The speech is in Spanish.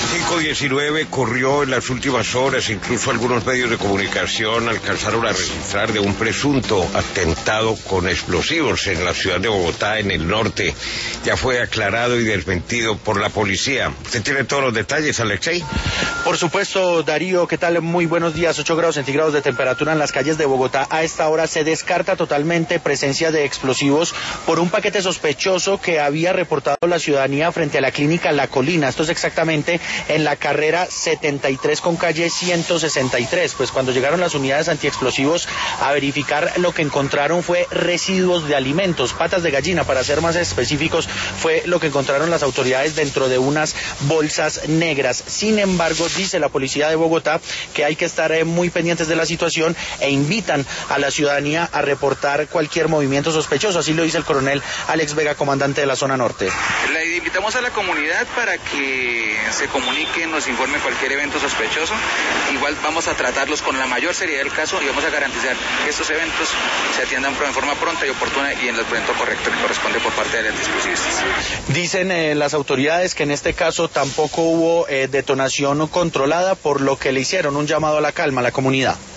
5:19 corrió en las últimas horas, incluso algunos medios de comunicación alcanzaron a registrar de un presunto atentado con explosivos en la ciudad de Bogotá, en el norte. Ya fue aclarado y desmentido por la policía. ¿Usted tiene todos los detalles, Alexei? Por supuesto, Darío, ¿qué tal? Muy buenos días. 8 grados centígrados de temperatura en las calles de Bogotá. A esta hora se descarta totalmente presencia de explosivos por un paquete sospechoso que había reportado la ciudadanía frente a la clínica La Colina. Esto es exactamente en la carrera 73 con calle 163. Pues cuando llegaron las unidades antiexplosivos a verificar, lo que encontraron fue residuos de alimentos, patas de gallina, para ser más específicos, fue lo que encontraron las autoridades dentro de unas bolsas negras. Sin embargo, dice la policía de Bogotá que hay que estar muy pendientes de la situación e invitan a la ciudadanía a reportar cualquier movimiento sospechoso. Así lo dice el coronel Alex Vega, comandante de la zona norte. Le invitamos a la comunidad para que se comuniquen, nos informen cualquier evento sospechoso. Igual vamos a tratarlos con la mayor seriedad del caso y vamos a garantizar que estos eventos se atiendan de forma pronta y oportuna y en el momento correcto que corresponde por parte de antiexplosivistas. Dicen las autoridades que en este caso tampoco hubo detonación controlada, por lo que le hicieron un llamado a la calma a la comunidad.